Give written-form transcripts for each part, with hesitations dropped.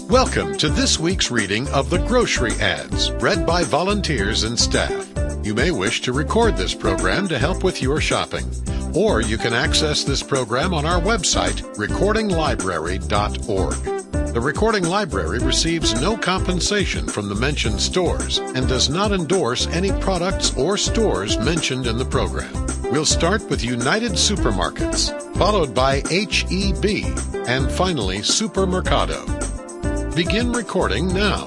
Welcome to this week's reading of the Grocery Ads, read by volunteers and staff. You may wish to record this program to help with your shopping, or you can access this program on our website, recordinglibrary.org. The Recording Library receives no compensation from the mentioned stores and does not endorse any products or stores mentioned in the program. We'll start with United Supermarkets, followed by H-E-B, and finally Supermercado. Begin recording now.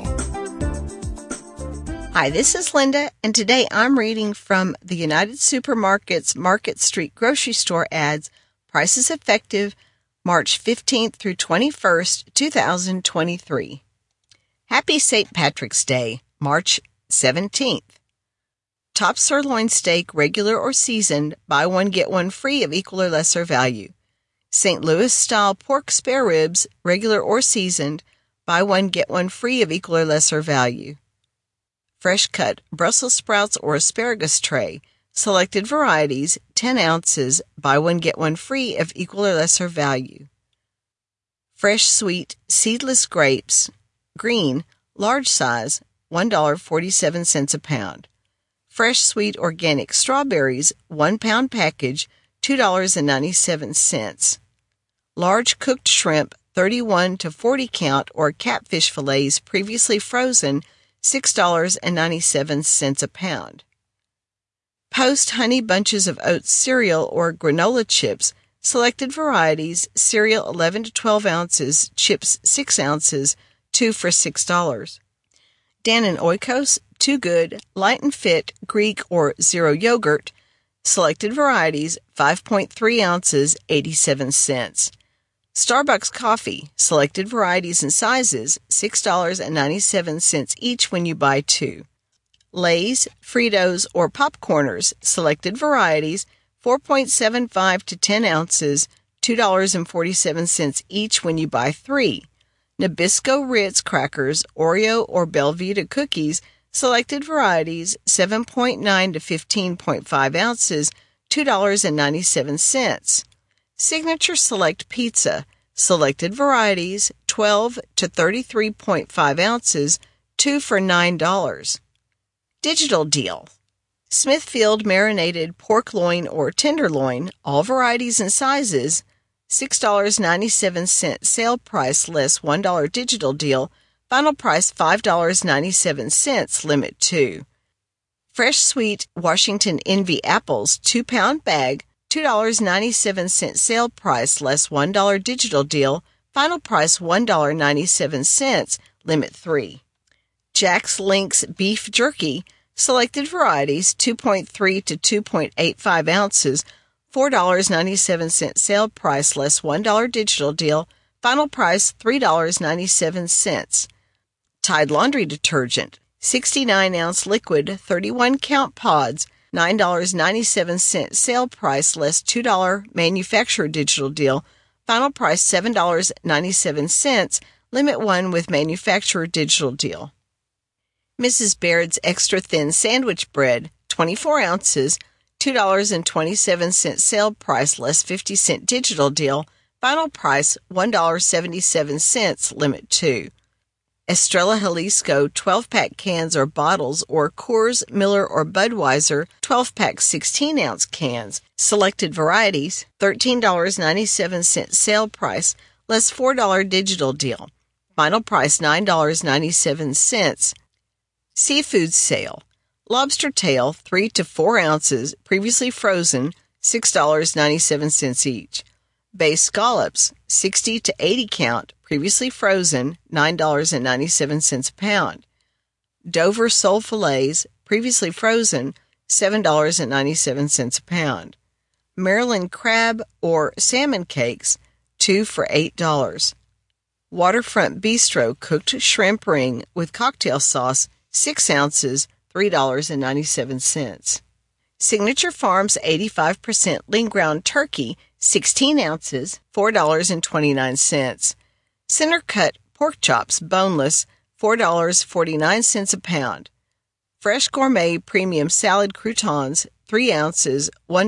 Hi, this is Linda, and today I'm reading from the United Supermarkets Market Street Grocery Store Ads, Prices Effective, March 15th through 21st, 2023. Happy St. Patrick's Day, March 17th. Top sirloin steak, regular or seasoned, buy one, get one free of equal or lesser value. St. Louis-style pork spare ribs, regular or seasoned, buy one, get one free of equal or lesser value. Fresh cut Brussels sprouts or asparagus tray, selected varieties, 10 ounces, buy one, get one free of equal or lesser value. Fresh sweet seedless grapes, green, large size, $1.47 a pound. Fresh sweet organic strawberries, 1 pound package, $2.97. Large cooked shrimp, 31 to 40 count or catfish fillets previously frozen, $6.97 a pound. Post Honey Bunches of Oats cereal or granola chips, selected varieties, cereal 11 to 12 ounces, chips 6 ounces, 2 for $6. Dannon Oikos, Too Good, Light and Fit, Greek or Zero yogurt, selected varieties, 5.3 ounces, 87 cents. Starbucks coffee, selected varieties and sizes, $6.97 each when you buy 2. Lay's, Fritos, or Popcorners, selected varieties, 4.75 to 10 ounces, $2.47 each when you buy 3. Nabisco Ritz crackers, Oreo, or Belvita cookies, selected varieties, 7.9 to 15.5 ounces, $2.97. Signature Select Pizza, selected varieties, 12 to 33.5 ounces, 2 for $9. Digital deal. Smithfield marinated pork loin or tenderloin, all varieties and sizes, $6.97 sale price less $1 digital deal, final price $5.97, limit 2. Fresh sweet Washington Envy apples, 2 pound bag, $2.97 sale price less $1 digital deal, final price $1.97, limit 3. Jack's Links beef jerky, selected varieties, 2.3 to 2.85 ounces, $4.97 sale price less $1 digital deal, final price $3.97. Tide laundry detergent, 69-ounce liquid, 31 count pods, $9.97 sale price less $2 manufacturer digital deal, final price $7.97, limit 1 with manufacturer digital deal. Mrs. Baird's extra thin sandwich bread, 24 ounces, $2.27 sale price less 50-cent digital deal, final price $1.77, limit 2. Estrella Jalisco 12-pack cans or bottles or Coors, Miller, or Budweiser 12-pack 16-ounce cans, selected varieties, $13.97 sale price, less $4 digital deal. Final price $9.97. Seafood sale. Lobster tail 3 to 4 ounces, previously frozen, $6.97 each. Bay scallops, 60 to 80 count, previously frozen, $9.97 a pound. Dover sole fillets, previously frozen, $7.97 a pound. Maryland crab or salmon cakes, 2 for $8. Waterfront Bistro cooked shrimp ring with cocktail sauce, 6 ounces, $3.97. Signature Farms 85% lean ground turkey, 16 ounces, $4.29. Center cut pork chops, boneless, $4.49 a pound. Fresh gourmet premium salad croutons, 3 ounces,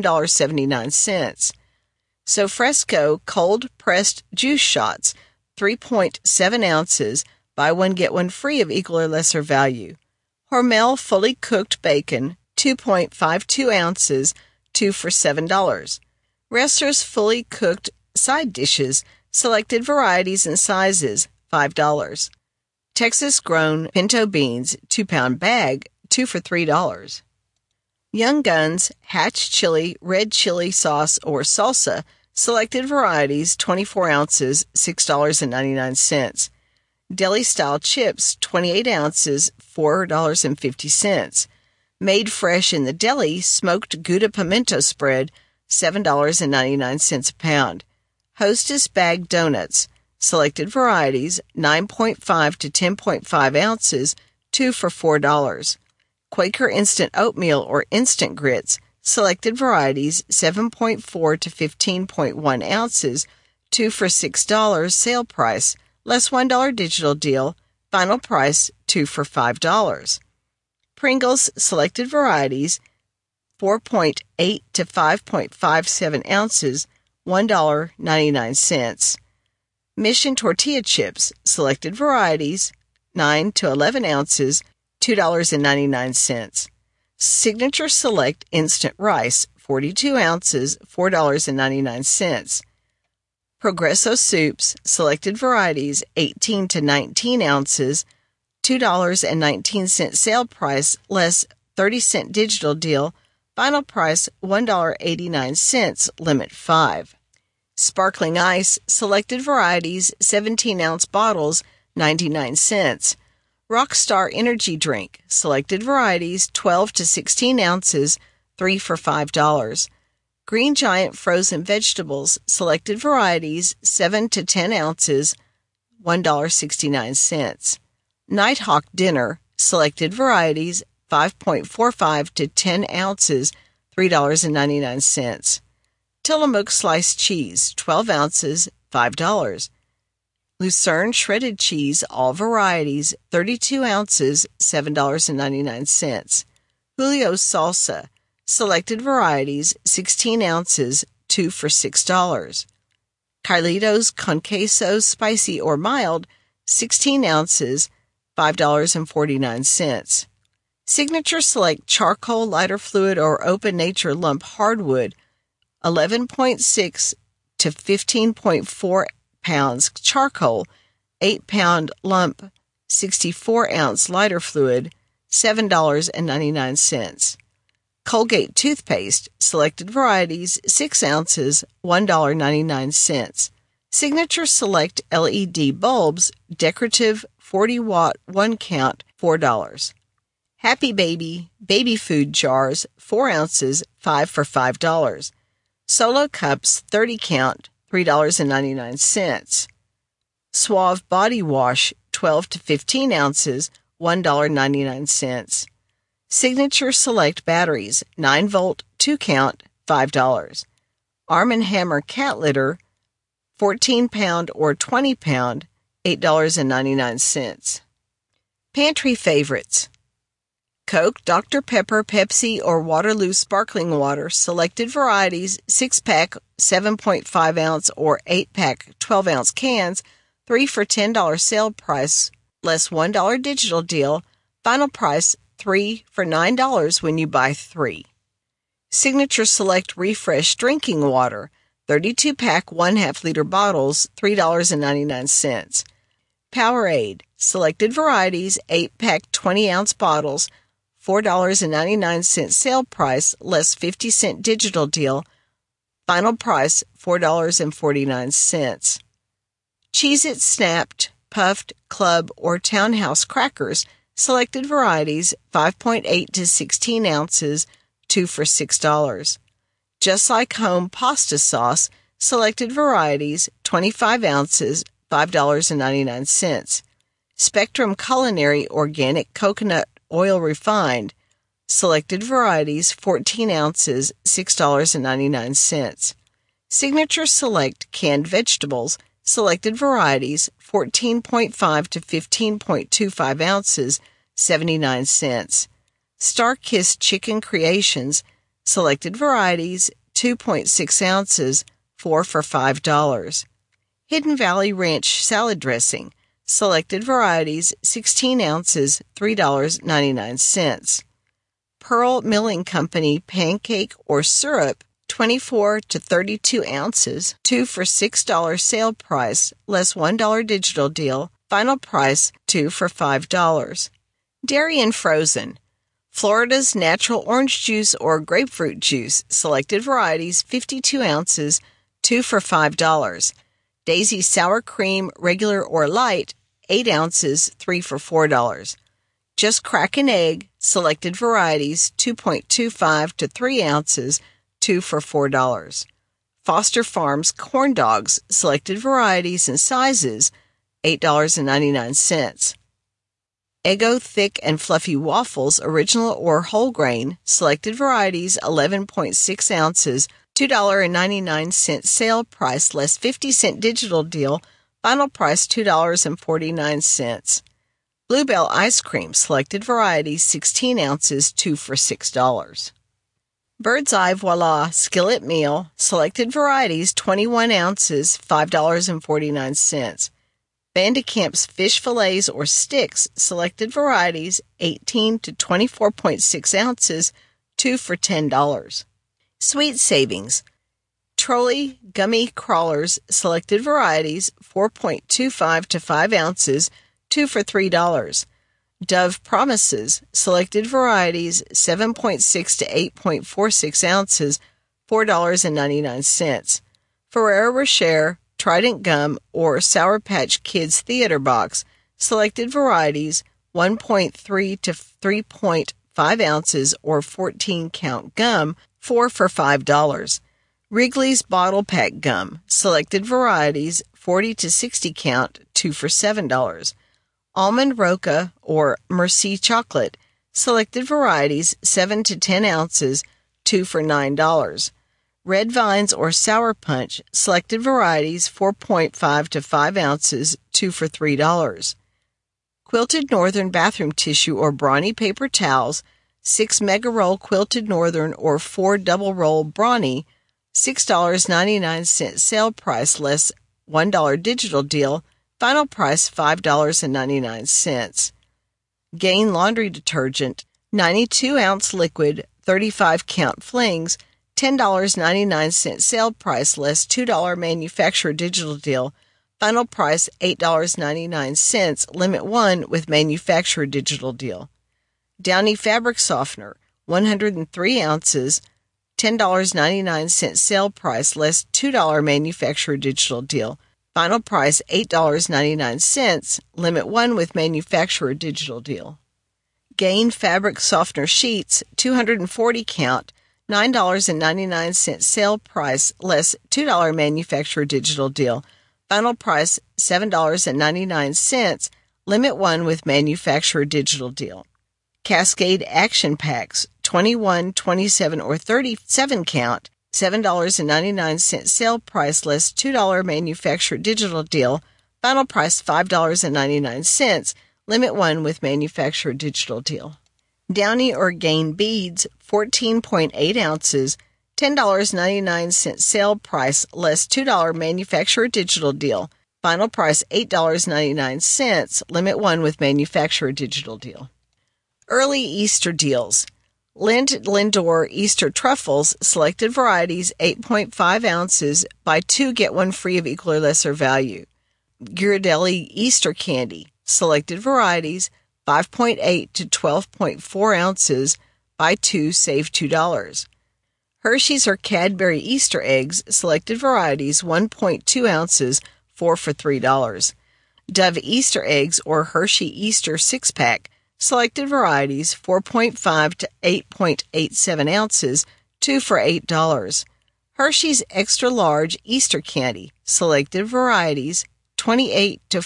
$1.79. Sofresco cold pressed juice shots, 3.7 ounces, Buy one, get one free of equal or lesser value. Hormel fully cooked bacon, 2.52 ounces, 2 for $7. Wrestler's fully cooked side dishes, selected varieties and sizes, $5. Texas grown pinto beans, 2-pound bag, 2 for $3. Young Guns Hatch Chili Red Chili Sauce or Salsa, selected varieties, 24 ounces, $6.99. Deli-style chips, 28 ounces, $4.50. Made fresh in the deli, smoked Gouda pimento spread, $7.99 a pound. Hostess bag donuts, selected varieties, 9.5 to 10.5 ounces, 2 for $4. Quaker instant oatmeal or instant grits, selected varieties, 7.4 to 15.1 ounces, 2 for $6, sale price, less $1 digital deal, final price, 2 for $5. Pringles selected varieties, 4.8 to 5.57 ounces, $1.99. Mission tortilla chips, selected varieties, 9 to 11 ounces, $2.99. Signature Select instant rice, 42 ounces, $4.99. Progresso soups, selected varieties, 18 to 19 ounces, $2.19 sale price, less 30-cent digital deal, final price $1.89, limit 5. Sparkling Ice, selected varieties, 17-ounce bottles, 99 cents. Rockstar Energy Drink, selected varieties, 12 to 16 ounces, 3 for $5. Green Giant Frozen Vegetables, selected varieties, 7 to 10 ounces, $1.69. Nighthawk Dinner, selected varieties, 5.45 to 10 ounces, $3.99. Tillamook Sliced Cheese, 12 ounces, $5. Lucerne Shredded Cheese, all varieties, 32 ounces, $7.99. Julio's Salsa, selected varieties, 16 ounces, 2 for $6. Carlitos Con Queso Spicy or Mild, 16 ounces, $5.49. Signature Select Charcoal Lighter Fluid or Open Nature Lump Hardwood, 11.6 to 15.4 pounds charcoal, 8-pound lump, 64-ounce lighter fluid, $7.99. Colgate toothpaste, selected varieties, 6 ounces, $1.99. Signature Select LED bulbs, decorative 40-watt 1-count, $4. Happy Baby baby food jars, 4 ounces, 5 for $5. Solo cups, 30-count, $3.99. Suave body wash, 12 to 15 ounces, $1.99. Signature Select batteries, 9-volt, 2-count, $5. Arm & Hammer cat litter, 14-pound or 20-pound, $8.99. Pantry favorites. Coke, Dr. Pepper, Pepsi, or Waterloo sparkling water, selected varieties, 6-pack, 7.5-ounce or 8-pack, 12-ounce cans, 3 for $10 sale price, less $1 digital deal, final price 3 for $9 when you buy 3. Signature Select Refresh drinking water, 32-pack 1/2 liter bottles, $3.99. Powerade, selected varieties, 8-pack 20-ounce bottles, $4.99 sale price, less 50-cent digital deal, final price $4.49. Cheez-It Snapped, Puffed, Club, or Townhouse Crackers, selected varieties, 5.8 to 16 ounces, 2 for $6. Just Like Home Pasta Sauce, selected varieties, 25 ounces, $5.99. Spectrum Culinary Organic Coconut Oil Refined, selected varieties, 14 ounces, $6.99. Signature Select Canned Vegetables, selected varieties, 14.5 to 15.25 ounces, 79 cents. Star-Kissed Chicken Creations, selected varieties, 2.6 ounces, 4 for $5. Hidden Valley Ranch Salad Dressing, selected varieties, 16 ounces, $3.99. Pearl Milling Company pancake or syrup, 24 to 32 ounces, 2 for $6 sale price, less $1 digital deal, final price 2 for $5. Dairy and frozen. Florida's natural orange juice or grapefruit juice, selected varieties, 52 ounces, 2 for $5. Daisy sour cream, regular or light, 8 ounces, 3 for $4. Just Crack an Egg, selected varieties, 2.25 to 3 ounces, 2 for $4. Foster Farms corn dogs, selected varieties and sizes, $8.99. Eggo thick and fluffy waffles, original or whole grain, selected varieties, 11.6 ounces, $2.99 sale price, less 50-cent digital deal, final price $2.49. Bluebell ice cream, selected varieties, 16 ounces, 2 for $6. Bird's Eye Voila skillet meal, selected varieties, 21 ounces, $5.49. Vandecamp's fish fillets or sticks, selected varieties, 18 to 24.6 ounces, 2 for $10. Sweet Savings. Trolli gummy crawlers, selected varieties, 4.25 to 5 ounces, 2 for $3. Dove Promises, selected varieties, 7.6 to 8.46 ounces, $4.99. Ferrero Rocher Trident Gum or Sour Patch Kids Theater Box, selected varieties, 1.3 to 3.5 ounces or 14-count gum, 4 for $5. Wrigley's Bottle Pack Gum, selected varieties, 40 to 60 count, 2 for $7. Almond Roca or Merci Chocolate, selected varieties, 7 to 10 ounces, 2 for $9. Red Vines or Sour Punch, selected varieties, 4.5 to 5 ounces, 2 for $3. Quilted Northern bathroom tissue or brawny paper towels, 6 mega roll Quilted Northern or 4 double roll brawny, $6.99 sale price, less $1 digital deal, final price $5.99. Gain laundry detergent, 92-ounce liquid, 35-count flings, $10.99 sale price, less $2 manufacturer digital deal, final price $8.99, limit 1 with manufacturer digital deal. Downy fabric softener, 103 ounces, $10.99 sale price, less $2 manufacturer digital deal, final price $8.99, limit 1 with manufacturer digital deal. Gain fabric softener sheets, 240 count, $9.99 sale price, less $2 manufacturer digital deal, final price $7.99, limit 1 with manufacturer digital deal. Cascade Action Packs, 21, 27, or 37 count, $7.99 sale price, less $2 manufacturer digital deal, final price $5.99, limit 1 with manufacturer digital deal. Downy or Gain beads, 14.8 ounces, $10.99 sale price, less $2 manufacturer digital deal, final price $8.99, limit 1 with manufacturer digital deal. Early Easter deals. Lindor Easter truffles, selected varieties, 8.5 ounces, buy 2 get 1 free of equal or lesser value. Ghirardelli Easter candy, selected varieties, 5.8 to 12.4 ounces, buy 2 save $2. Hershey's or Cadbury Easter eggs, selected varieties, 1.2 ounces, 4 for $3. Dove Easter eggs or Hershey Easter 6-pack, selected varieties, 4.5 to 8.87 ounces, 2 for $8. Hershey's Extra Large Easter Candy, selected varieties, 28 to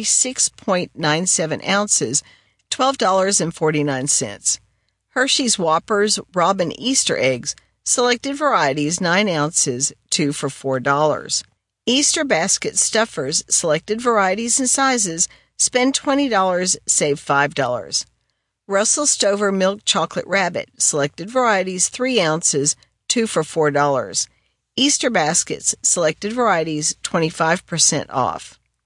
46.97 ounces, $12.49. Hershey's Whoppers Robin Easter Eggs, selected varieties, 9 ounces, 2 for $4. Easter Basket Stuffers, selected varieties and sizes, spend $20, save $5. Russell Stover Milk Chocolate Rabbit, selected varieties, 3 ounces, 2 for $4. Easter Baskets, selected varieties, 25% off.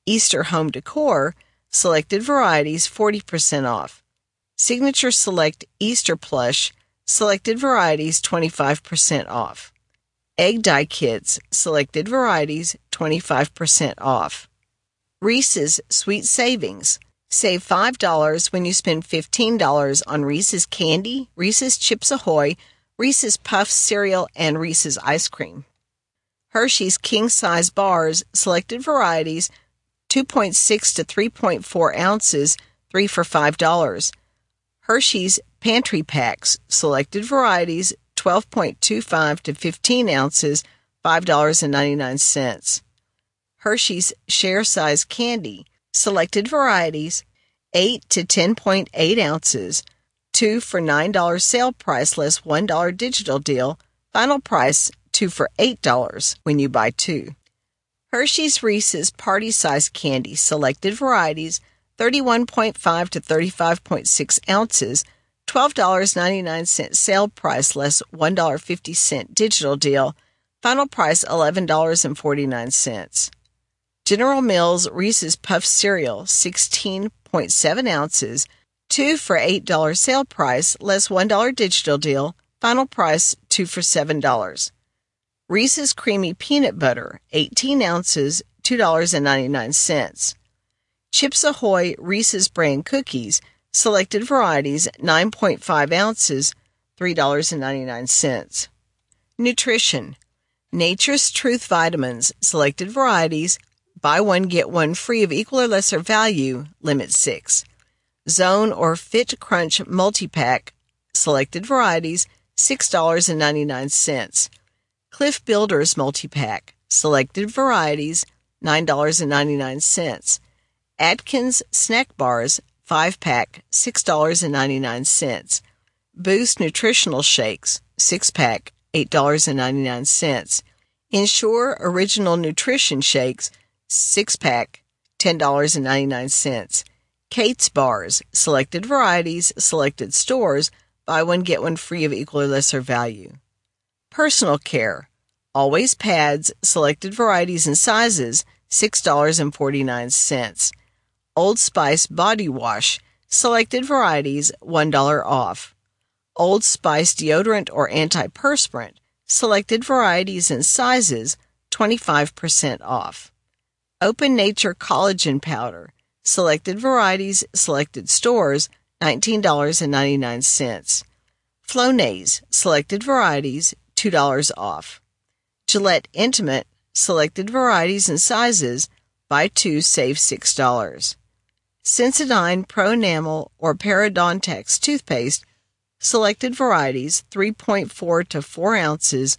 Easter Home Decor, selected varieties 40% off. Signature Select Easter Plush, selected varieties 25% off. Egg Dye Kits, selected varieties 25% off. Reese's Sweet Savings. Save $5 when you spend $15 on Reese's Candy, Reese's Chips Ahoy, Reese's Puffs cereal, and Reese's ice cream. Hershey's King Size Bars, selected varieties 2.6 to 3.4 ounces, 3 for $5. Hershey's Pantry Packs, selected varieties 12.25 to 15 ounces, $5.99. Hershey's Share Size Candy, selected varieties 8 to 10.8 ounces, 2 for $9 sale price less $1 digital deal, final price 2 for $8 when you buy 2. Hershey's Reese's Party Size Candy, selected varieties 31.5 to 35.6 ounces, $12.99 sale price less $1.50 digital deal, final price $11.49. General Mills Reese's Puffs cereal, 16.7 ounces, 2 for $8 sale price less $1 digital deal, final price 2 for $7. Reese's Creamy Peanut Butter, 18 ounces, $2.99. Chips Ahoy Reese's Brand Cookies, selected varieties 9.5 ounces, $3.99. Nutrition. Nature's Truth Vitamins, selected varieties, buy one get one free of equal or lesser value, limit 6. Zone or Fit Crunch Multi-Pack, selected varieties, $6.99. Cliff Builders Multi-Pack, selected varieties, $9.99. Atkins Snack Bars, 5-pack, $6.99. Boost Nutritional Shakes, 6-pack, $8.99. Ensure Original Nutrition Shakes, 6-pack, $10.99. Kate's Bars, selected varieties, selected stores, buy one get one free of equal or lesser value. Personal Care, Always Pads, selected varieties and sizes, $6.49. Old Spice Body Wash, selected varieties, $1 off. Old Spice Deodorant or Antiperspirant, selected varieties and sizes, 25% off. Open Nature Collagen Powder, selected varieties, selected stores, $19.99. Flonase, selected varieties, $2 off. Gillette Intimate, selected varieties and sizes, buy 2, save $6. Sensodyne Pro Enamel or Parodontax Toothpaste, selected varieties, 3.4 to 4 ounces,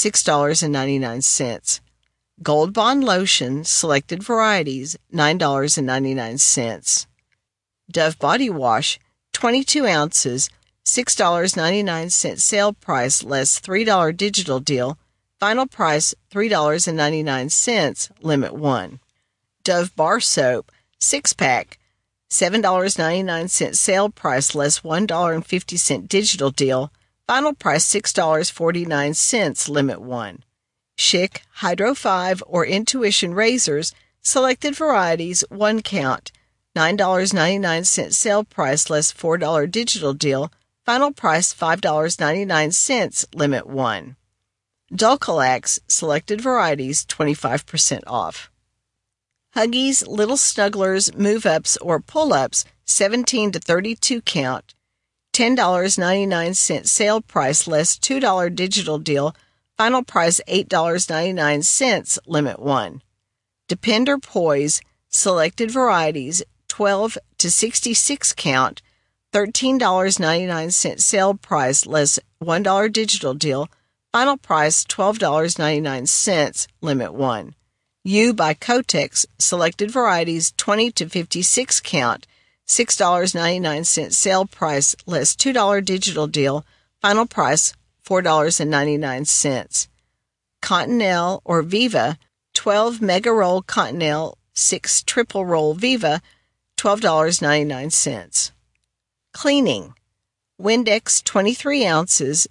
$6.99. Gold Bond Lotion, selected varieties, $9.99. Dove Body Wash, 22 ounces, $6.99 sale price less $3 digital deal, final price $3.99, limit 1. Dove Bar Soap, 6-pack, $7.99 sale price less $1.50 digital deal, final price $6.49, limit 1. Schick Hydro 5 or Intuition Razors, selected varieties, 1 count, $9.99 sale price less $4 digital deal, final price $5.99, limit 1. Dulcolax, selected varieties, 25% off. Huggies Little Snugglers Move-Ups or Pull-Ups, 17 to 32 count, $10.99 sale price less $2 digital deal, final price $8.99, limit 1. Depender Poise, selected varieties, 12 to 66 count, $13.99 sale price less $1 digital deal, final price $12.99, limit 1. U by Kotex, selected varieties, 20 to 56 count, $6.99 sale price less $2 digital deal, final price $4.99. Cottonelle or Viva, 12 Mega Roll Cottonelle, 6 Triple Roll Viva, $12.99. Cleaning, Windex 23 ounces,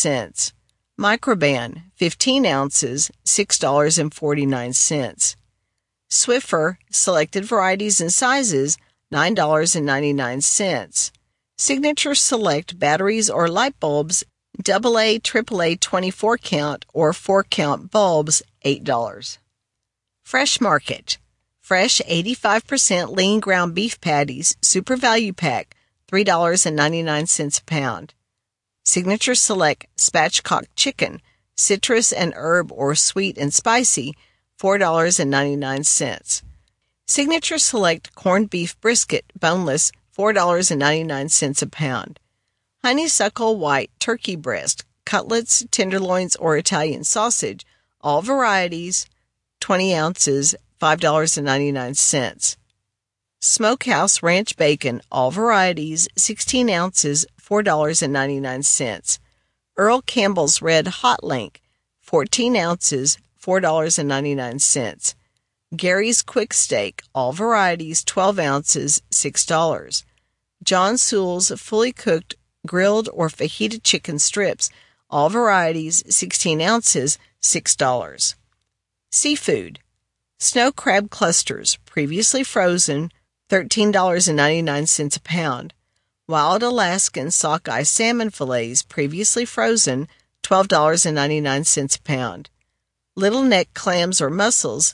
$3.49. Microban, 15 ounces, $6.49. Swiffer, selected varieties and sizes, $9.99. Signature Select batteries or light bulbs, AA, AAA 24 count or 4 count bulbs, $8. Fresh Market. Fresh 85% lean ground beef patties, super value pack, $3.99 a pound. Signature Select spatchcock chicken, citrus and herb or sweet and spicy, $4.99. Signature Select corned beef brisket, boneless, $4.99 a pound. Honeysuckle white turkey breast, cutlets, tenderloins, or Italian sausage, all varieties, 20 ounces, $5.99. Smokehouse ranch bacon, all varieties, 16 ounces, $4.99. Earl Campbell's Red Hot Link, 14 ounces, $4.99. Gary's Quick Steak, all varieties, 12 ounces, $6. John Sewell's fully cooked, grilled or fajita chicken strips, all varieties, 16 ounces, $6. Seafood. Snow crab clusters, previously frozen, $13.99 a pound. Wild Alaskan sockeye salmon fillets, previously frozen, $12.99 a pound. Little neck clams or mussels,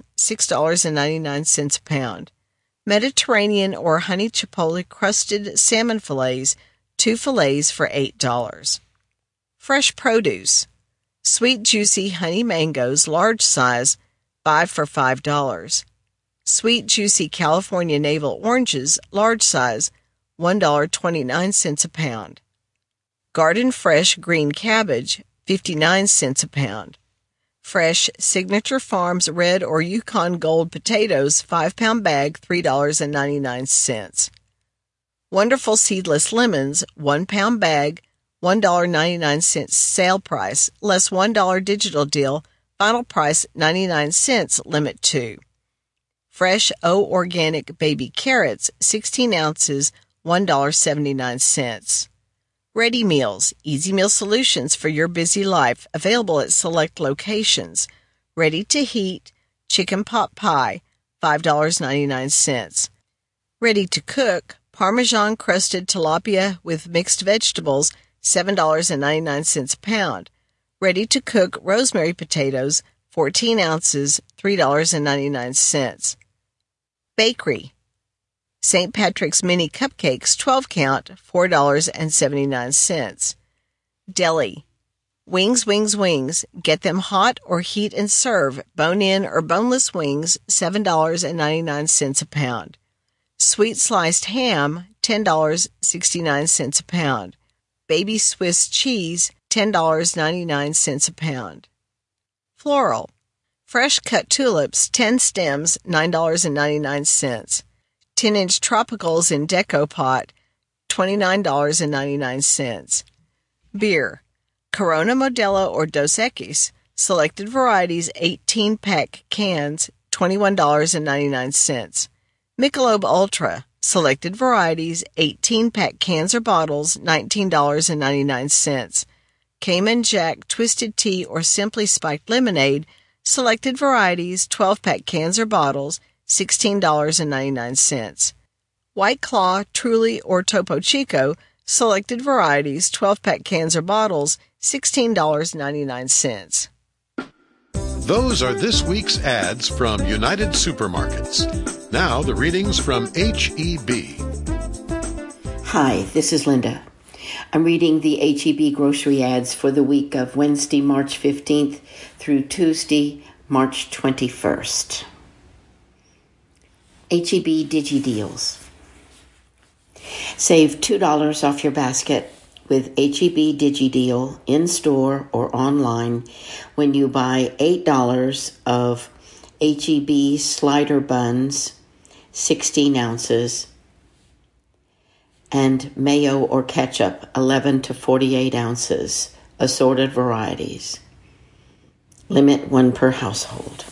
$6.99 a pound. Mediterranean or honey chipotle crusted salmon fillets, 2 fillets for $8. Fresh produce. Sweet juicy honey mangoes, large size, 5 for $5. Sweet juicy California navel oranges, large size, $1.29 a pound. Garden fresh green cabbage, 59 cents a pound. Fresh Signature Farms red or Yukon Gold potatoes, 5-pound bag, $3.99. Wonderful seedless lemons, 1-pound bag, $1.99 sale price, less $1 digital deal, final price 99 cents, limit 2. Fresh O Organic baby carrots, 16 ounces, $1.79. Ready meals, easy meal solutions for your busy life, available at select locations. Ready to heat, chicken pot pie, $5.99. Ready to cook, Parmesan crusted tilapia with mixed vegetables, $7.99 a pound. Ready to cook rosemary potatoes, 14 ounces, $3.99. Bakery. St. Patrick's Mini Cupcakes, 12 count, $4.79. Deli. Wings, wings, wings. Get them hot or heat and serve. Bone-in or boneless wings, $7.99 a pound. Sweet sliced ham, $10.69 a pound. Baby Swiss cheese, $10.99 a pound. Floral. Fresh cut tulips, 10 stems, $9.99. 10-inch tropicals in Deco Pot, $29.99. Beer. Corona Modelo or Dos Equis, selected varieties, 18-pack cans, $21.99. Michelob Ultra, selected varieties, 18-pack cans or bottles, $19.99. Cayman Jack Twisted Tea or Simply Spiked Lemonade, selected varieties, 12-pack cans or bottles, $16.99. White Claw, Truly, or Topo Chico, selected varieties, 12-pack cans or bottles, $16.99. Those are this week's ads from United Supermarkets. Now the readings from H-E-B. Hi, this is Linda. I'm reading the H-E-B grocery ads for the week of Wednesday, March 15th through Tuesday, March 21st. H-E-B Digi Deals. Save $2 off your basket with H-E-B Digi Deal in-store or online when you buy $8 of H-E-B slider buns, 16 ounces, and mayo or ketchup, 11 to 48 ounces, assorted varieties. Limit 1 per household.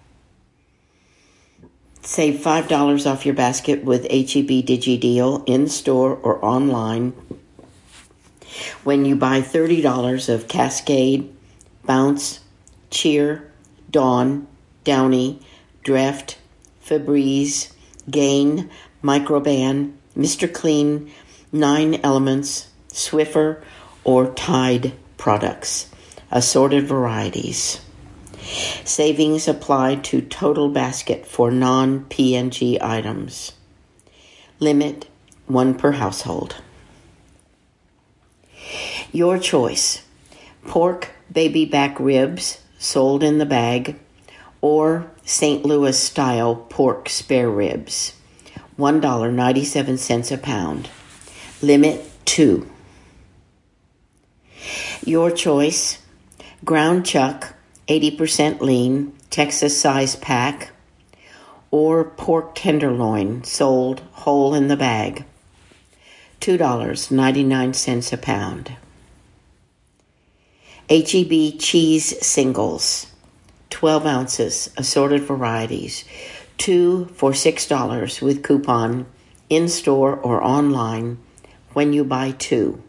Save $5 off your basket with H-E-B Digi Deal in-store or online when you buy $30 of Cascade, Bounce, Cheer, Dawn, Downy, Dreft, Febreze, Gain, Microban, Mr. Clean, 9 Elements, Swiffer, or Tide products. Assorted varieties. Savings applied to total basket for non-P&G items. Limit 1 per household. Your choice. Pork baby back ribs sold in the bag, or St. Louis style pork spare ribs, $1.97 a pound. Limit 2. Your choice. Ground chuck 80% lean Texas size pack, or pork tenderloin sold whole in the bag, $2.99 a pound. H-E-B cheese singles, 12 ounces, assorted varieties, 2 for $6 with coupon, in-store or online when you buy 2.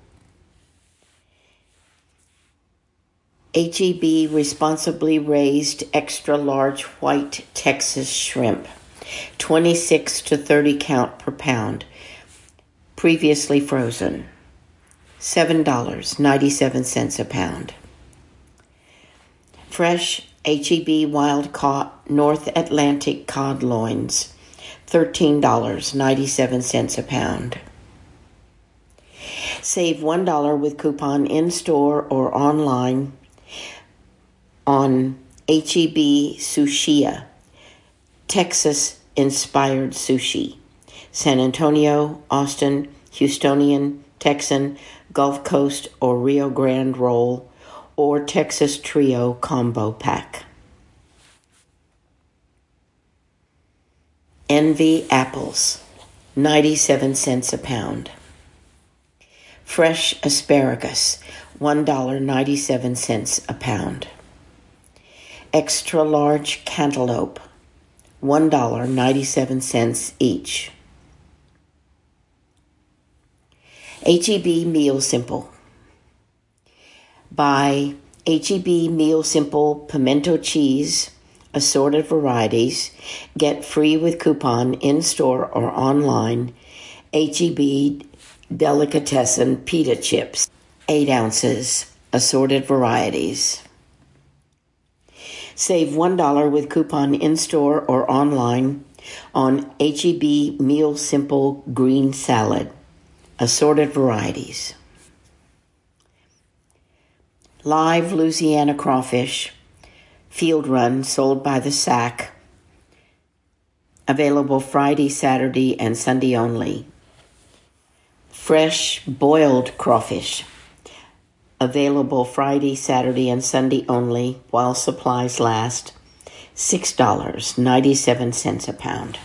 H-E-B responsibly raised extra large white Texas shrimp, 26 to 30 count per pound, previously frozen, $7.97 a pound. Fresh H-E-B wild caught North Atlantic cod loins, $13.97 a pound. Save $1 with coupon in-store or online on H-E-B Sushia, Texas-inspired sushi, San Antonio, Austin, Houstonian, Texan, Gulf Coast or Rio Grande roll, or Texas Trio combo pack. Envy apples, 97 cents a pound. Fresh asparagus, $1.97 a pound. Extra large cantaloupe, $1.97 each. H-E-B Meal Simple. Buy H-E-B Meal Simple pimento cheese, assorted varieties. Get free with coupon in-store or online. H-E-B Delicatessen pita chips, 8 ounces, assorted varieties. Save $1 with coupon in-store or online on H-E-B Meal Simple green salad, assorted varieties. Live Louisiana crawfish, field run, sold by the sack, available Friday, Saturday, and Sunday only. Fresh boiled crawfish, available Friday, Saturday, and Sunday only while supplies last, $6.97 a pound.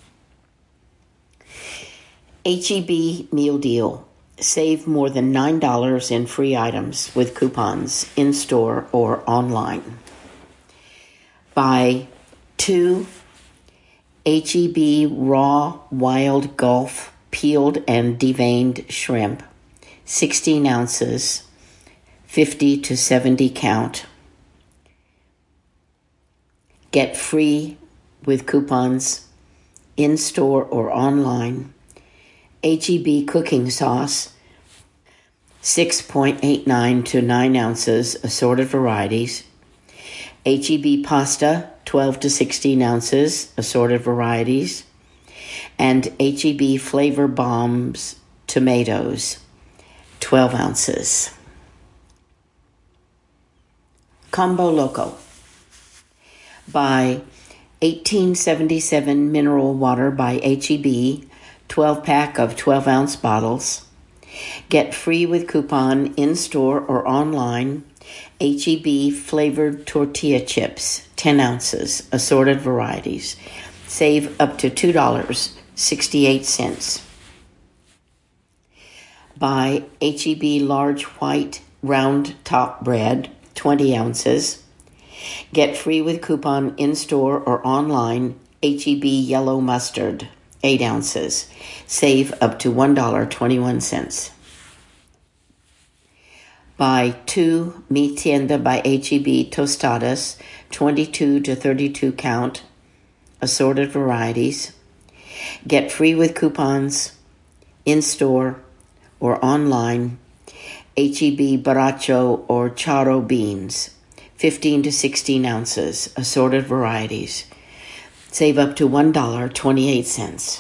H-E-B Meal Deal. Save more than $9 in free items with coupons in-store or online. Buy 2 H-E-B raw wild Gulf peeled and deveined shrimp, 16 ounces, 50 to 70 count. Get free with coupons in-store or online. H-E-B cooking sauce, 6.89 to 9 ounces, assorted varieties. H-E-B pasta, 12 to 16 ounces, assorted varieties. And H-E-B Flavor Bombs tomatoes, 12 ounces. Combo Loco. Buy 1877 mineral water by H-E-B, 12-pack of 12-ounce bottles. Get free with coupon in-store or online. H-E-B flavored tortilla chips, 10 ounces, assorted varieties. Save up to $2.68. Buy H-E-B large white round top bread, 20 ounces. Get free with coupon in-store or online. H-E-B yellow mustard, 8 ounces. Save up to $1.21. Buy 2 Mi Tienda by H-E-B tostadas, 22 to 32 count, assorted varieties. Get free with coupons in-store or online. H-E-B Borracho or Charo beans, 15 to 16 ounces, assorted varieties. Save up to $1.28.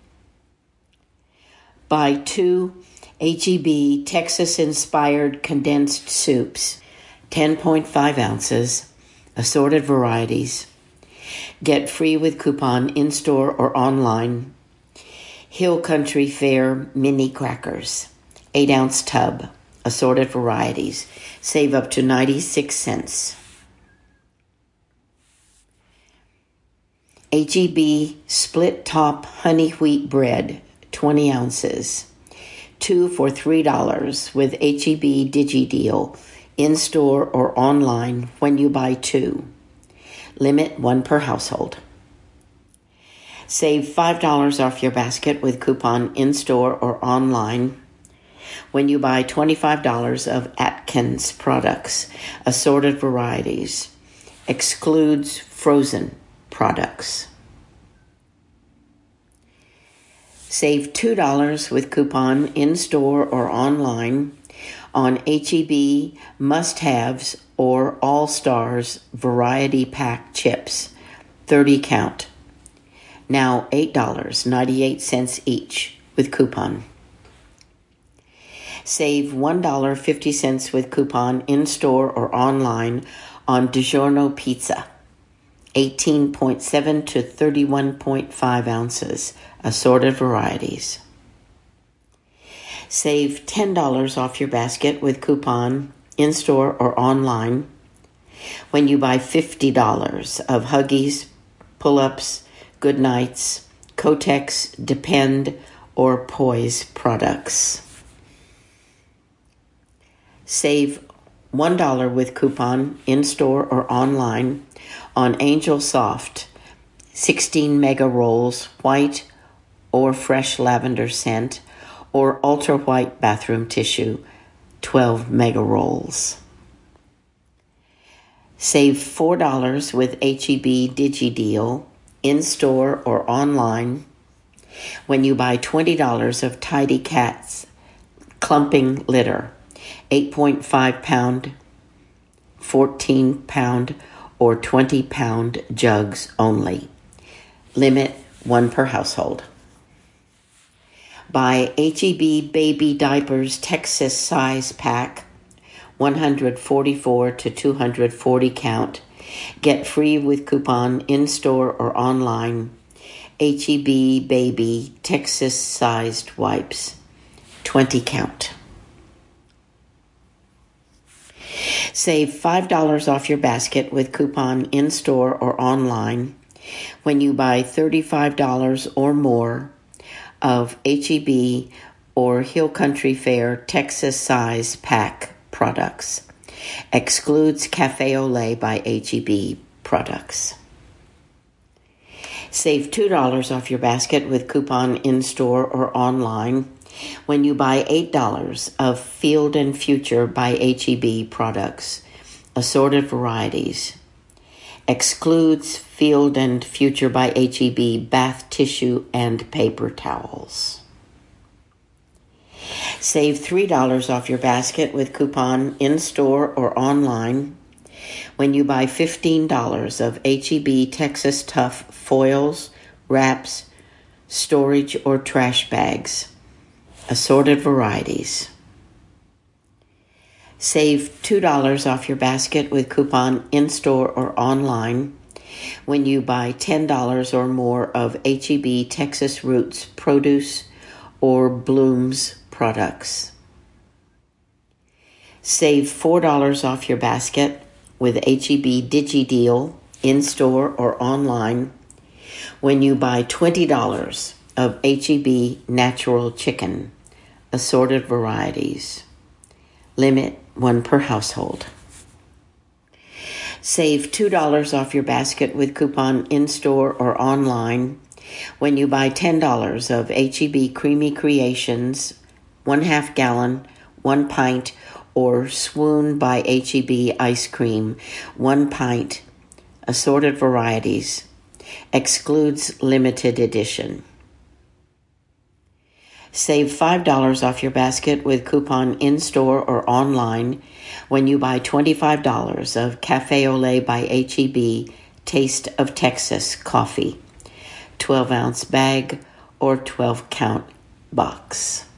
Buy 2 H-E-B Texas-inspired condensed soups, 10.5 ounces, assorted varieties. Get free with coupon in-store or online. Hill Country Fare mini crackers, 8-ounce tub, assorted varieties. Save up to 96 cents. H-E-B split top honey wheat bread, 20 ounces. 2 for $3 with H-E-B DigiDeal, in-store or online when you buy 2. Limit 1 per household. Save $5 off your basket with coupon in-store or online when you buy $25 of Atkins products, assorted varieties. Excludes frozen products. Save $2 with coupon in-store or online on H-E-B must-haves or all-stars variety pack chips, 30 count. Now $8.98 each with coupon. Save $1.50 with coupon in-store or online on DiGiorno pizza, 18.7 to 31.5 ounces, assorted varieties. Save $10 off your basket with coupon in-store or online when you buy $50 of Huggies, Pull-Ups, Good Nights, Kotex, Depend, or Poise products. Save $1 with coupon in-store or online on Angel Soft, 16 mega rolls, white or fresh lavender scent, or ultra white bathroom tissue, 12 mega rolls. Save $4 with H-E-B DigiDeal in-store or online when you buy $20 of Tidy Cats clumping litter, 8.5 pound, 14 pound, or 20 pound jugs only. Limit 1 per household. Buy H-E-B Baby Diapers Texas size pack, 144 to 240 count. Get free with coupon in-store or online. H-E-B Baby Texas sized wipes, 20 count. Save $5 off your basket with coupon in-store or online when you buy $35 or more of H-E-B or Hill Country Fare Texas size pack products. Excludes Cafe Olé by H-E-B products. Save $2 off your basket with coupon in-store or online when you buy $8 of Field and Future by H-E-B products, assorted varieties. Excludes Field and Future by H-E-B bath tissue and paper towels. Save $3 off your basket with coupon in-store or online when you buy $15 of H-E-B Texas Tough foils, wraps, storage, or trash bags, assorted varieties. Save $2 off your basket with coupon in-store or online when you buy $10 or more of H-E-B Texas Roots produce or Blooms products. Save $4 off your basket with H-E-B DigiDeal in-store or online when you buy $20 of H-E-B Natural Chicken, assorted varieties. Limit 1 per household. Save $2 off your basket with coupon in-store or online when you buy $10 of H-E-B Creamy Creations, 1/2 gallon, 1 pint, or Swoon by H-E-B ice cream, 1 pint, assorted varieties. Excludes limited edition. Save $5 off your basket with coupon in-store or online when you buy $25 of Cafe Olé by H-E-B Taste of Texas coffee, 12-ounce bag or 12-count box.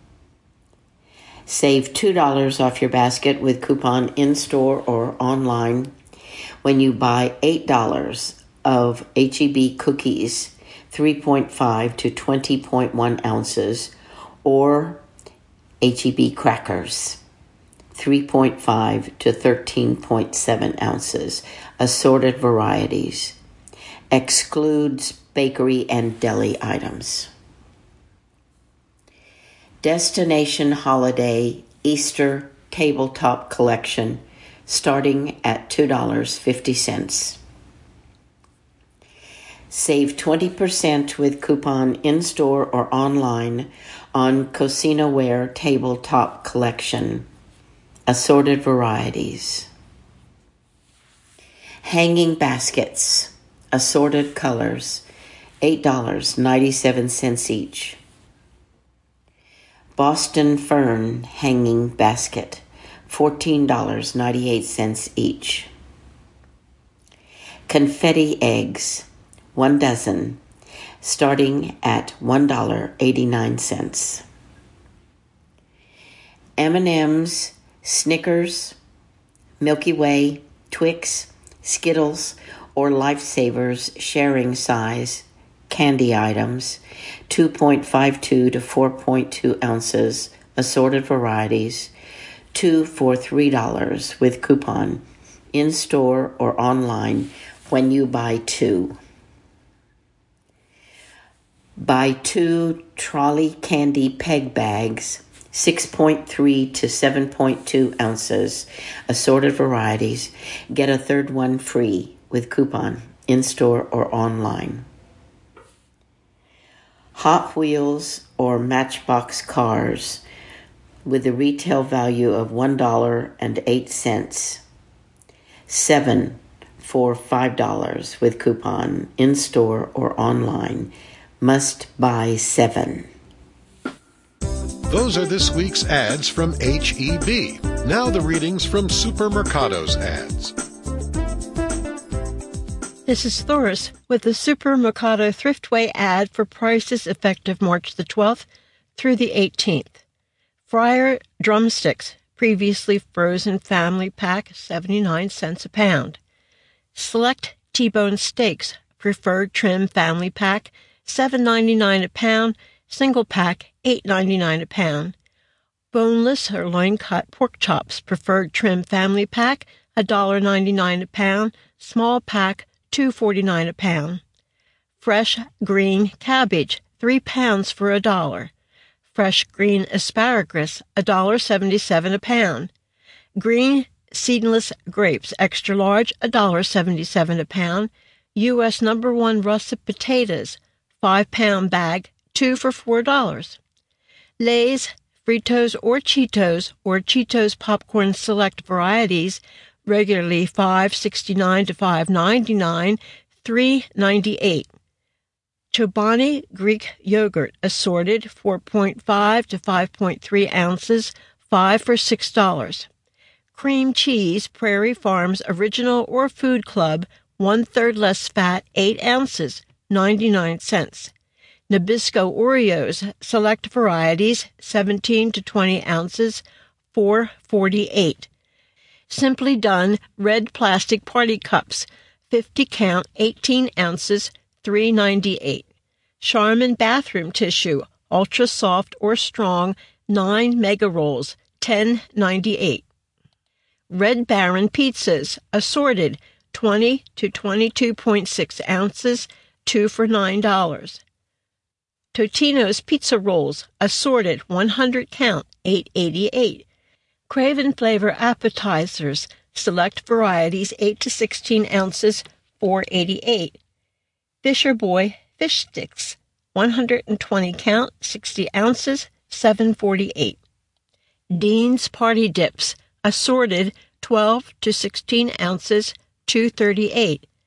Save $2 off your basket with coupon in-store or online when you buy $8 of H-E-B cookies, 3.5 to 20.1 ounces, or H-E-B crackers, 3.5 to 13.7 ounces, assorted varieties. Excludes bakery and deli items. Destination Holiday Easter Tabletop Collection, starting at $2.50. Save 20% with coupon in-store or online on Cocina Ware Tabletop Collection, assorted varieties. Hanging baskets, assorted colors, $8.97 each. Boston Fern hanging basket, $14.98 each. Confetti eggs, 1 dozen, starting at $1.89. M&M's, Snickers, Milky Way, Twix, Skittles, or Lifesavers sharing size candy items, 2.52 to 4.2 ounces, assorted varieties, 2 for $3 with coupon, in-store or online when you buy 2. Buy 2 trolley candy peg bags, 6.3 to 7.2 ounces, assorted varieties. Get a third one free with coupon, in-store or online. Hot Wheels or Matchbox cars with a retail value of $1.08. 7 for $5 with coupon, in-store or online. Must buy 7. Those are this week's ads from H-E-B. Now the readings from Supermercado's ads. This is Thoris with the Supermercado Thriftway ad for prices effective March the 12th through the 18th. Fryer drumsticks, previously frozen family pack, 79 cents a pound. Select T-bone steaks, preferred trim family pack, $7.99 a pound, single pack, $8.99 a pound. Boneless or loin-cut pork chops, preferred trim family pack, $1.99 a pound, small pack, $2.49 a pound. Fresh green cabbage, 3 pounds for $1. Fresh green asparagus, $1.77 a pound. Green seedless grapes, extra large, $1.77 a pound. U.S. No. 1 russet potatoes, 5-pound bag, 2 for $4. Lay's, Fritos or Cheetos popcorn select varieties, regularly $5.69 to $5.99, $3.98. Chobani Greek yogurt, assorted, 4.5 to 5.3 ounces, 5 for $6. Cream cheese, Prairie Farms Original or Food Club, 1/3 less fat, 8 ounces, 99 cents. Nabisco Oreos, select varieties, 17 to 20 ounces, $4.48. Simply Done red plastic party cups, 50 count, 18 ounces, $3.98. Charmin bathroom tissue, ultra soft or strong, 9 mega rolls, $10.98. Red Baron pizzas, assorted, 20 to 22.6 ounces, 2 for $9. Totino's pizza rolls, assorted, 100 count, $8.88. Craven flavor appetizers, select varieties, 8 to 16 ounces, $4.88. Fisher Boy fish sticks, 120 count, 60 ounces, $7.48. Dean's Party Dips, assorted, 12 to 16 ounces, $2.38.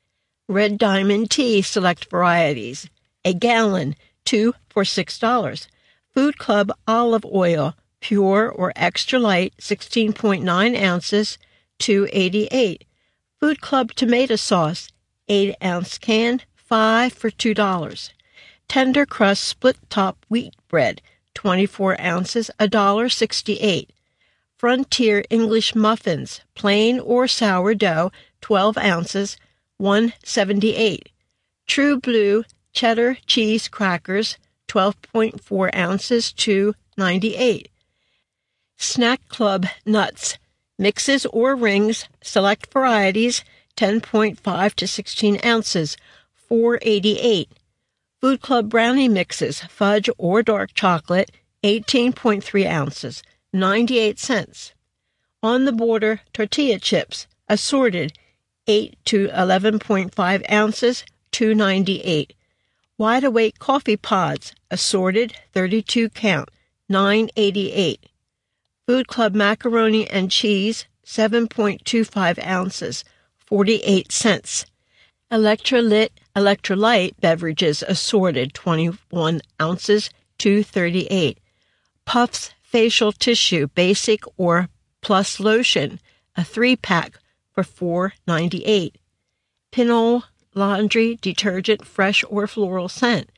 Red Diamond Tea select varieties, a gallon, 2 for $6. Food Club olive oil, pure or extra light, 16.9 ounces, $2.88. Food Club tomato sauce, 8-ounce can, 5 for $2. Tender crust split top wheat bread, 24 ounces, $1.68. Frontier English muffins, plain or sourdough, 12 ounces, $1.78. True Blue cheddar cheese crackers, 12.4 ounces, $2.98. Snack Club nuts, mixes or rings, select varieties, 10.5 to 16 ounces, $4.88. Food Club brownie mixes, fudge or dark chocolate, 18.3 ounces, 98 cents. On the Border tortilla chips, assorted, 8 to 11.5 ounces, $2.98. Wide Awake coffee pods, assorted, 32 count, $9.88. Food Club macaroni and cheese, 7.25 ounces, 48 cents. Electrolyte beverages assorted, 21 ounces, $2.38. Puffs facial tissue, basic or plus lotion, a 3-pack for $4.98. Pinole laundry detergent, fresh or floral scent,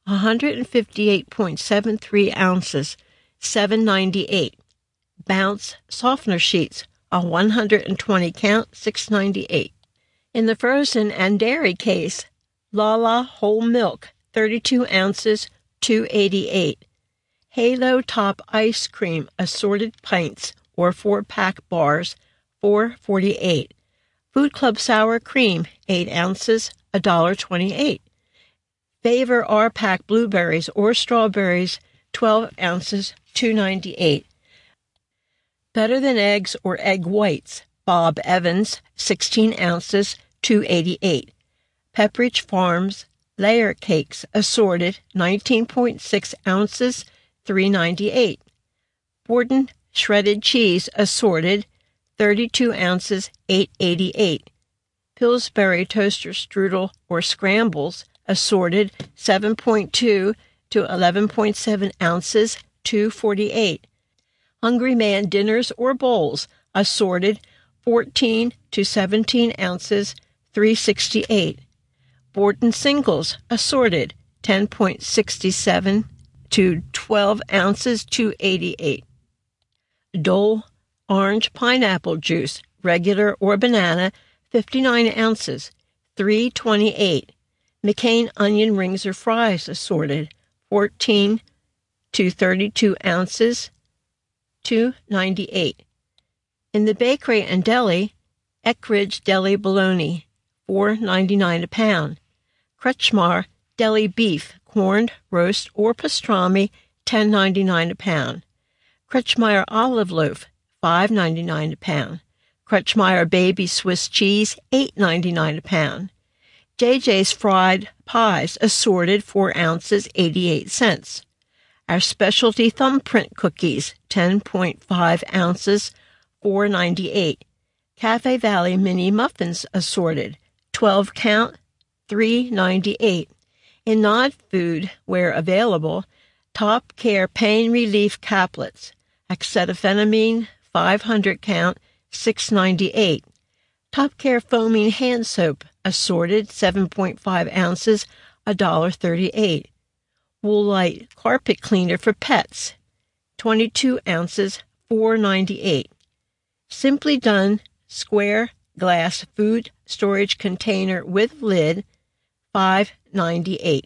158.73 ounces, $7.98. Bounce softener sheets, a 120 count, $6.98. In the frozen and dairy case, Lala whole milk, 32 ounces, $2.88. Halo Top ice cream, assorted pints or 4-pack bars, $4.48. Food Club sour cream, 8 ounces, $1.28. Favor R-Pack blueberries or strawberries, 12 ounces, $2.98. Better Than Eggs or egg whites, Bob Evans, 16 ounces, $2.88. Pepperidge Farms layer cakes, assorted, 19.6 ounces, $3.98. Borden shredded cheese, assorted, 32 ounces, $8.88. Pillsbury toaster strudel or scrambles, assorted, 7.2 to 11.7 ounces, $2.48. Hungry Man dinners or bowls, assorted, 14 to 17 ounces, $3.68. Borden singles, assorted, 10.67 to 12 ounces, $2.88. Dole orange pineapple juice, regular or banana, 59 ounces, $3.28. McCain onion rings or fries, assorted, 14 to 32 ounces, $2.98. In the bakery and deli, Eckridge Deli Bologna, $4.99 a pound. Kretschmar Deli Beef, corned, roast, or pastrami, $10.99 a pound. Kretschmeyer Olive Loaf, $5.99 a pound. Kretschmeyer Baby Swiss Cheese, $8.99 a pound. JJ's Fried Pies, assorted, 4 ounces, 88 cents. Our specialty thumbprint cookies, 10.5 ounces, $4.98. Cafe Valley Mini Muffins, assorted, 12 count, $3.98. In non-food, where available, Top Care Pain Relief Caplets, acetaminophen, 500 count, $6.98. Top Care Foaming Hand Soap, assorted, 7.5 ounces, $1.38. Woolite Carpet Cleaner for Pets, 22 ounces, $4.98. Simply Done Square Glass Food Storage Container with Lid, $5.98.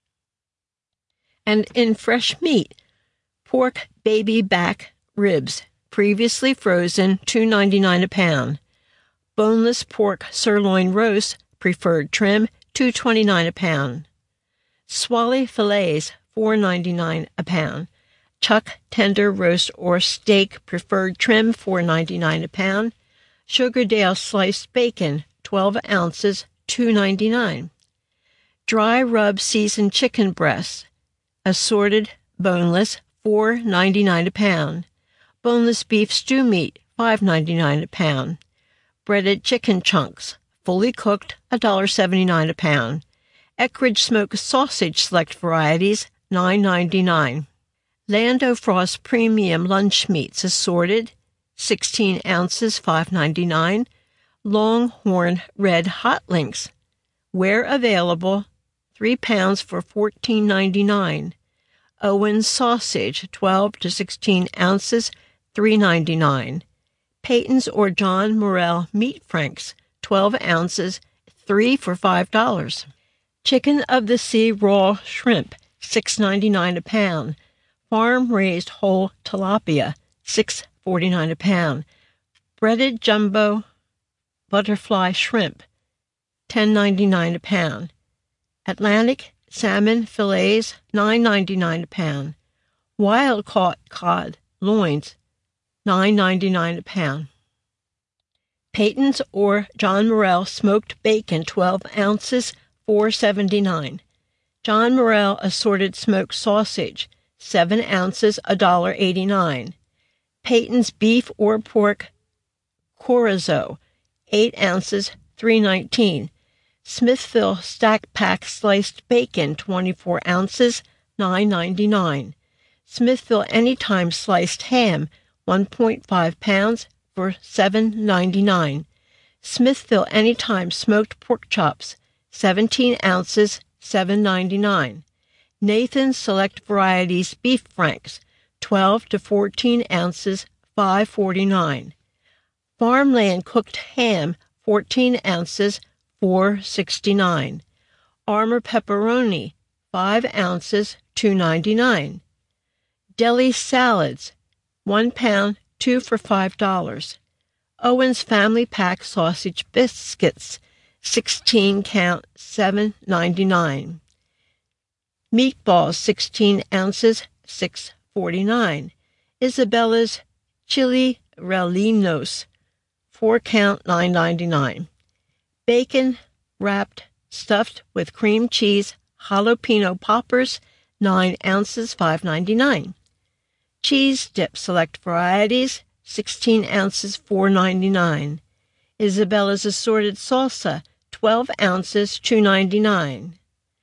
And in fresh meat, pork baby back ribs, previously frozen, $2.99 a pound. Boneless pork sirloin roast, preferred trim, $2.29 a pound. Swally fillets, $4.99 a pound. Chuck tender roast or steak, preferred trim, $4.99 a pound. Sugardale sliced bacon, 12 ounces, $2.99. Dry rub seasoned chicken breasts, assorted, boneless, $4.99 a pound. Boneless beef stew meat, $5.99 a pound. Breaded chicken chunks, fully cooked, $1.79 a pound. Eckrich smoked sausage select varieties, $9.99. Lando Frost Premium Lunch Meats assorted, 16 ounces, $5.99. Longhorn Red Hot Links, where available, 3 pounds for $14.99. Owens Sausage, 12 to 16 ounces, $3.99. Peyton's or John Morrell Meat Franks, 12 ounces, 3 for $5. Chicken of the Sea Raw Shrimp, $6.99 a pound. Farm-raised whole tilapia, $6.49 a pound. Breaded jumbo butterfly shrimp, $10.99 a pound. Atlantic salmon fillets, $9.99 a pound. Wild-caught cod loins, $9.99 a pound. Peyton's or John Morrell smoked bacon, 12 ounces, $4.79. John Morrell assorted smoked sausage, 7 ounces, $1.89. Peyton's beef or pork chorizo, 8 ounces, $3.19. Smithville Stack Pack Sliced Bacon, 24 ounces, $9.99. Smithville Anytime Sliced Ham, 1.5 pounds, for $7.99. Smithville Anytime Smoked Pork Chops, 17 ounces, $7.99. Nathan's Select Varieties Beef Franks, 12 to 14 ounces, $5.49. Farmland Cooked Ham, 14 ounces, $4.69. Armour Pepperoni, 5 ounces, $2.99. Deli Salads, 1 pound, 2 for $5. Owens Family Pack Sausage Biscuits, 16 count, $7.99. Meatballs, 16 ounces, $6.49. Isabella's Chili Rellenos, 4 count, $9.99. Bacon wrapped, stuffed with cream cheese, jalapeno poppers, 9 ounces, $5.99. Cheese dip select varieties, 16 ounces, $4.99. Isabella's assorted salsa, 12 ounces, $2.99.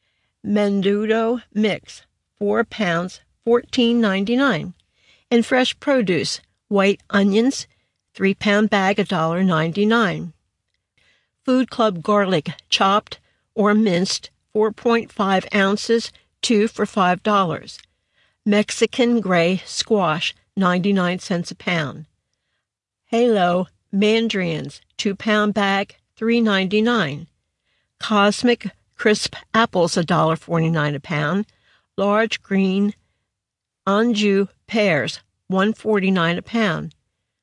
Menudo mix, 4 pounds, $14.99. And fresh produce, white onions, 3-pound bag, $1.99. Food Club garlic, chopped or minced, 4.5 ounces, 2 for $5. Mexican gray squash, 99 cents a pound. Halo mandarins, 2-pound bag, $3.99. Cosmic crisp apples, $1.49 a pound. Large green Anjou pears, $1.49 a pound.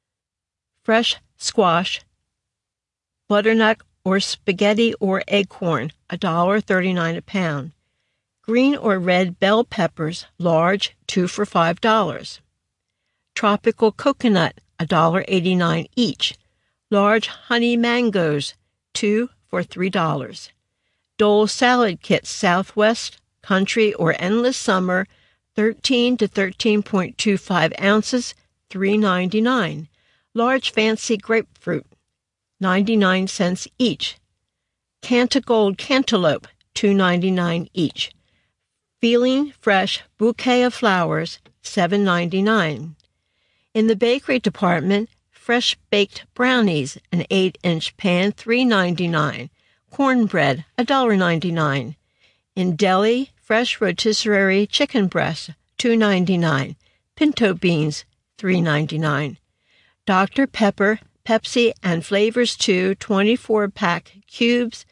Fresh squash, butternut or spaghetti or acorn, $1.39 a pound. Green or red bell peppers, large, 2 for $5. Tropical coconut, $1.89 each. Large honey mangoes, 2 for $3. Dole salad kits, Southwest, Country, or Endless Summer, 13 to 13.25 ounces, $3.99. Large fancy grapefruit, 99 cents each. Cantagold cantaloupe, $2.99 each. Feeling Fresh bouquet of flowers, $7.99. In the bakery department, fresh baked brownies, an 8-inch pan, $3.99. Cornbread, $1.99. In deli, fresh rotisserie chicken breast, $2.99. Pinto beans, $3.99. Dr. Pepper, Pepsi, and Flavors 2 24-pack cubes,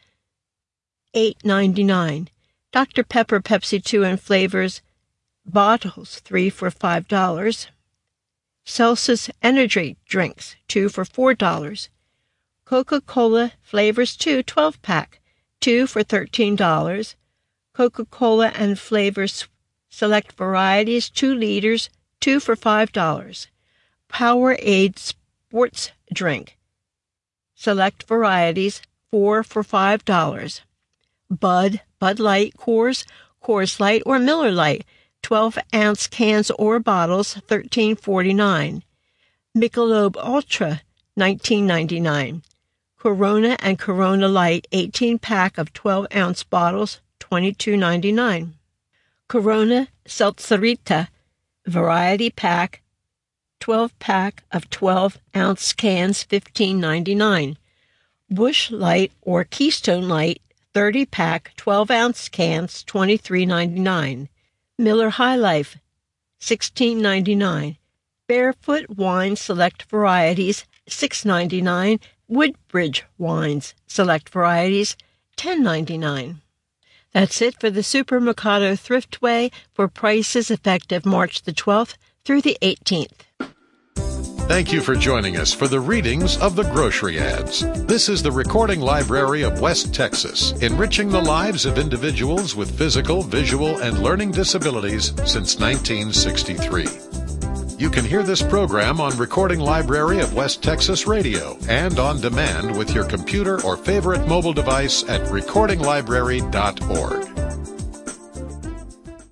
$8.99. Dr. Pepper, Pepsi 2, and Flavors bottles, 3 for $5. Celsius Energy drinks, 2 for $4. Coca-Cola Flavors 2 12-pack, 2 for $13. Coca-Cola and Flavors Select Varieties 2 liters, 2 for $5. Powerade Sports Drink Select Varieties, 4 for $5. Bud Light, Coors Light, or Miller Lite, 12-ounce cans or bottles, $13.49. Michelob Ultra, $19.99. Corona and Corona Light 18-pack of 12-ounce bottles, $22.99. Corona Seltzerita Variety Pack, 12-pack of 12-ounce cans, $15.99. Busch Light or Keystone Light 30-pack 12-ounce cans, $23.99. Miller High Life, $16.99. Barefoot Wine Select Varieties, $6.99. Woodbridge Wines Select Varieties, $10.99. That's it for the Super Mikado Thriftway for prices effective March the 12th through the 18th. Thank you for joining us for the readings of the grocery ads. This is the Recording Library of West Texas, enriching the lives of individuals with physical, visual, and learning disabilities since 1963. You can hear this program on Recording Library of West Texas Radio and on demand with your computer or favorite mobile device at recordinglibrary.org.